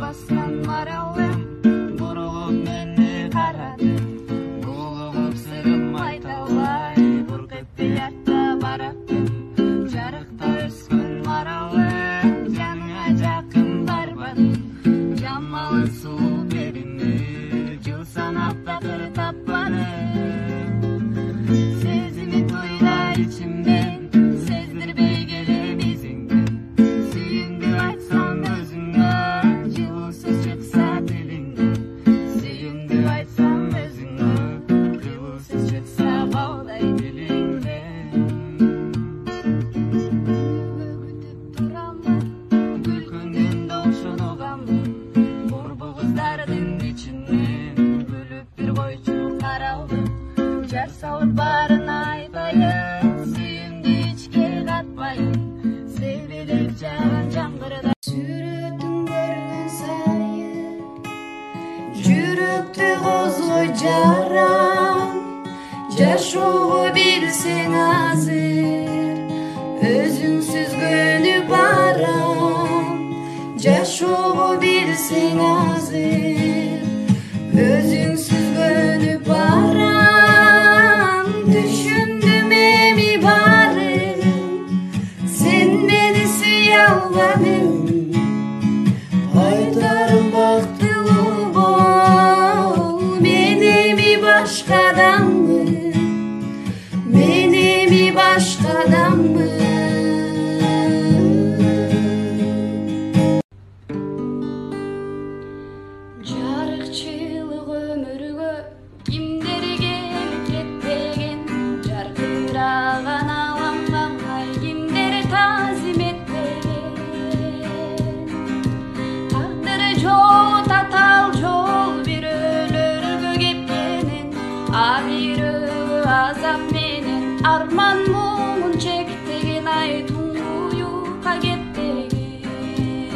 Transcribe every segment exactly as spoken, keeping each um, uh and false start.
Астан маралы бурулуп мени карады. Булугуп сырым айта албай, буркуп артта бараттым. Жарыкта өскөн маралы жаныңа жакын барбадым. Жамалың суу бериңи жыл санап такыр таппадым. Сезими туйда ичимден сездирбей келем изиңди. Сүйүңдү айтсаң өзүңө жылуусуз чыкса тилиңден. Сүйүңдү айтсаң өзүңө жылуусуз чыкса балдай тилиңден. Күтүп турамын күлкүңдүн добушун угамын. Борбу кыздардын ичинен күлүп бир койчу каралдым. Жар салып баарын айтайын, сүйүмдү ичке катпайын. Себелеп жааган жамгырда сүрөтүң көргөн сайын жүрөктү козгой жаран. Жашоого билсең азыр өзүңсүз көнүп барам. Жашоого билсең азыр өзүңсүз көнүп барам. Түшүндүм эми барын, сен мени сүйө албадың. Айтарым бактылуу бол, мен эми башка адаммын. Мен эми башка адаммын. Жарыкчылык өмүргө кимдер келип кетпеген. Жаркыраган аламга кимдер тазим этпеген. Тагдыры жол татаал жол бирөөлөргө кепкенин. Абирөө азап менен арман муңун чектеген. Ай туңуюка кетпеген.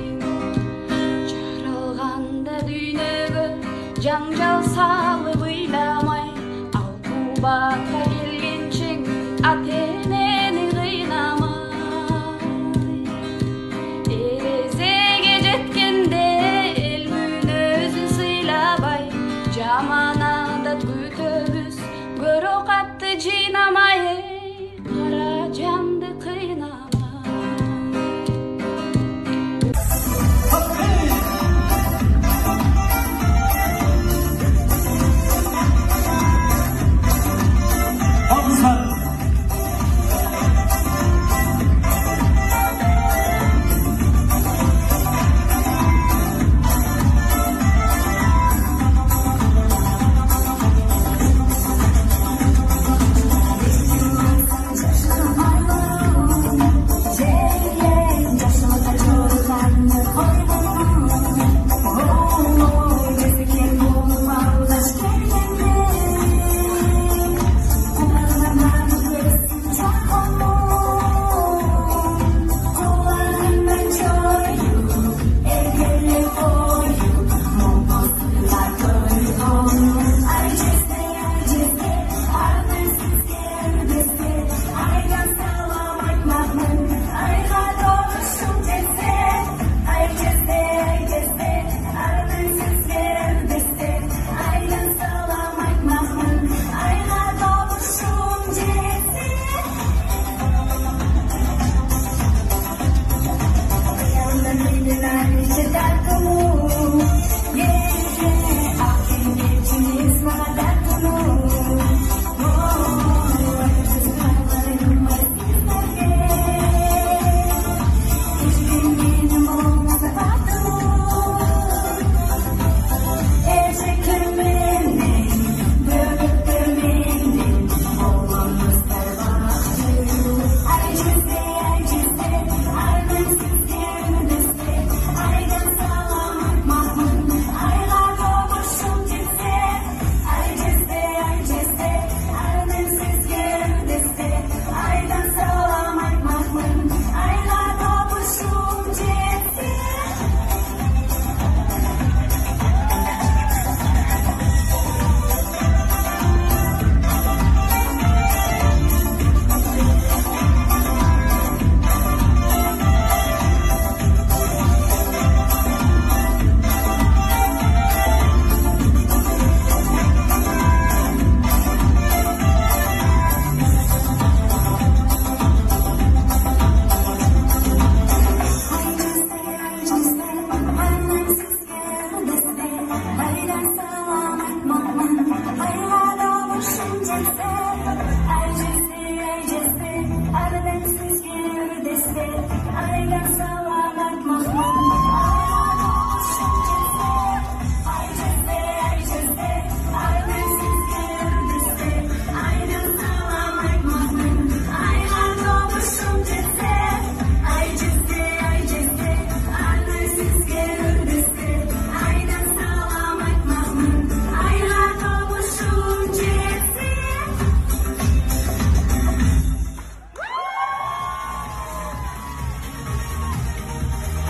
Жаралганда дүйнөгө жаңжал салып ыйламай, ал кубатка келгенчең ата-энени кыйнамай. Эрезеге жеткенде эл мүнөзүн сыйлабай, жаман адат күтөбүз көрө катты жыйнамай. Кара жанды кыйнамай.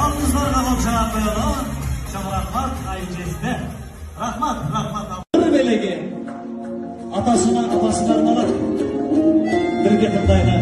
Балыңызларға қолшаға қойылы. Чоң рахмат айжесіне. Рахмат, рахмат. Бір белеге атасына, апасына арналады. Бірге тыңдайық.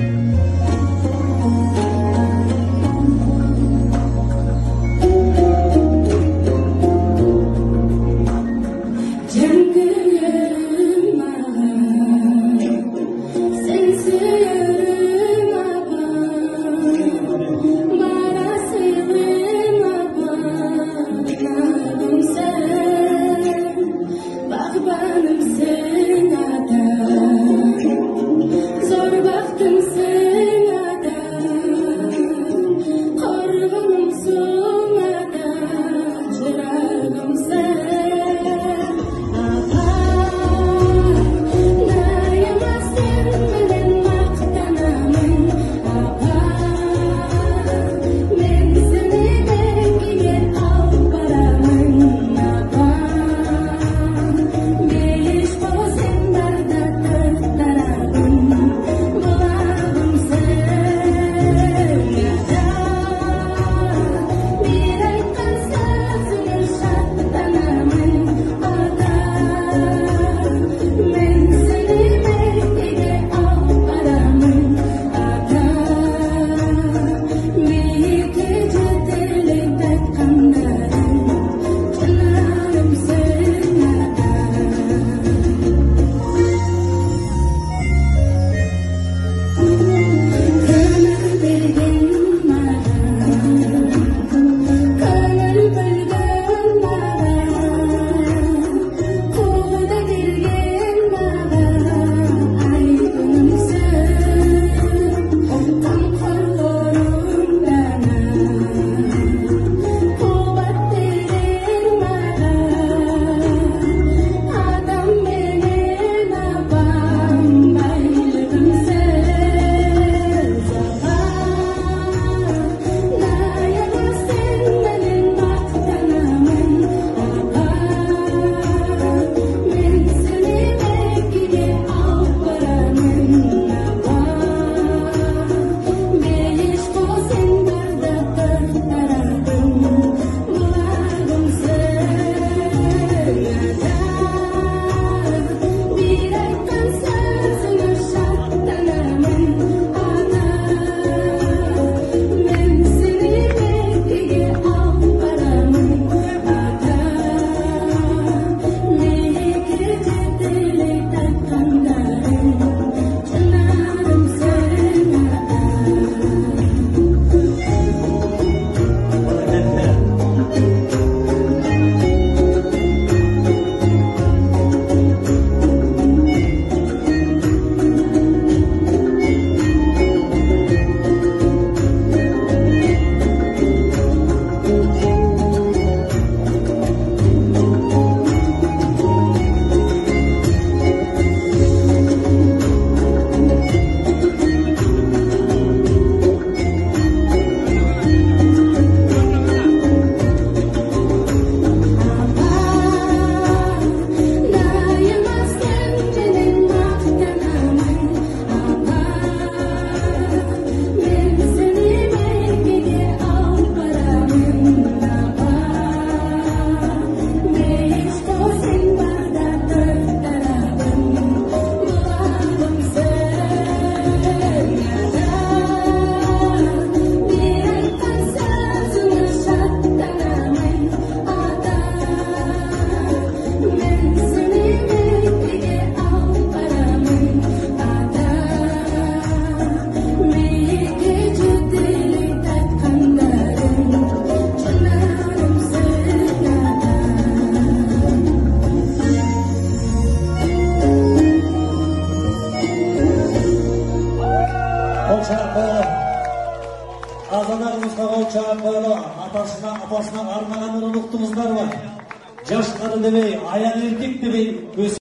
Ағаларымызға қол шағып қойылы, атасына, апасына арнаған ұлықтымыздар бар. Жаш қарын демей, аян еркек демей,